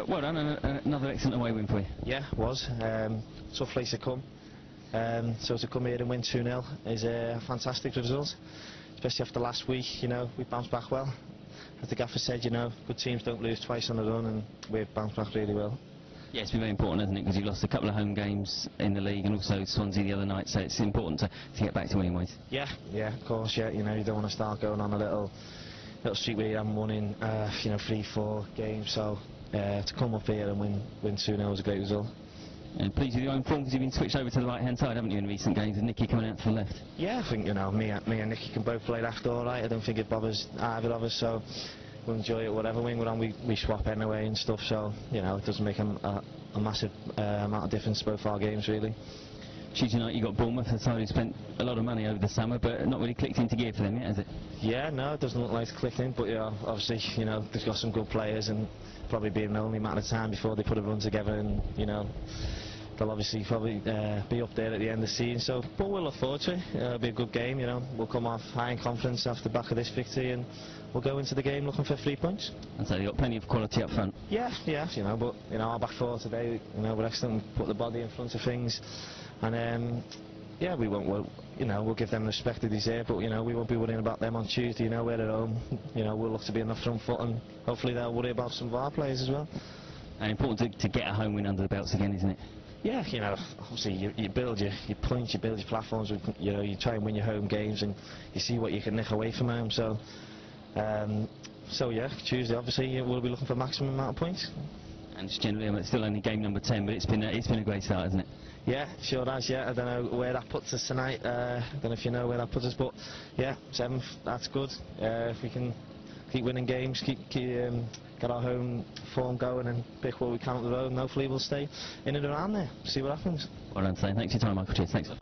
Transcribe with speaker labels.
Speaker 1: Well done, and another excellent away win for you.
Speaker 2: Yeah, it was. Tough place to come. So to come here and win 2-0 is a fantastic result, especially after last week. You know, we bounced back well. As the gaffer said, you know, good teams don't lose twice on the run, and we've bounced back really well.
Speaker 1: Yeah, it's been very important, hasn't it? Because you've lost a couple of home games in the league and also Swansea the other night, so it's important to get back to winning ways.
Speaker 2: Yeah, of course, yeah. You know, you don't want to start going on a little streak where you haven't won in, 3-4 games. So to come up here and win 2-0 was a great result.
Speaker 1: And pleased with your own form because you've been switched over to the right-hand side, haven't you, in recent games, with Nicky coming out to the left?
Speaker 2: Yeah, I think, you know, me and Nicky can both play left all right. I don't think it bothers either of us, so we'll enjoy it whatever wing we're on. We swap anyway and stuff, so, you know, it doesn't make a massive amount of difference both our games, really.
Speaker 1: Tuesday night you got Bournemouth, a side who spent a lot of money over the summer, but not really clicked into gear for them yet, has it?
Speaker 2: Yeah, no, it doesn't look like it's clicked in, but yeah, obviously, you know, they've got some good players, and probably be an only matter of time before they put a run together, and, you know, they'll obviously probably be up there at the end of the season. So, but we'll look forward to it. It'll be a good game, you know. We'll come off high in confidence after the back of this victory, and we'll go into the game looking for 3 points.
Speaker 1: And so they've got plenty of quality up front.
Speaker 2: Yeah, you know, but you know, our back four today, you know, we're excellent. We put the body in front of things, and yeah, we won't. We'll give them the respect they deserve, but you know, we won't be worrying about them on Tuesday. You know, we're at home. You know, we'll look to be on the front foot, and hopefully they'll worry about some of our players as well.
Speaker 1: And important to get a home win under the belts again, isn't it?
Speaker 2: Yeah, you know, obviously you build your points, you build your platforms. You know, you try and win your home games, and you see what you can nick away from home. So, yeah, Tuesday obviously we'll be looking for maximum amount of points.
Speaker 1: And just generally, it's still only game number 10, but it's been a great start, hasn't it?
Speaker 2: Yeah, sure has. Yeah, I don't know where that puts us tonight. I don't know if you know where that puts us, but yeah, 7th. That's good. If we can keep winning games, get our home form going, and pick what we can up the road, and hopefully we'll stay in and around there. See what happens.
Speaker 1: Well done, Stan. Thanks for your time, Michael. Cheers. Thanks.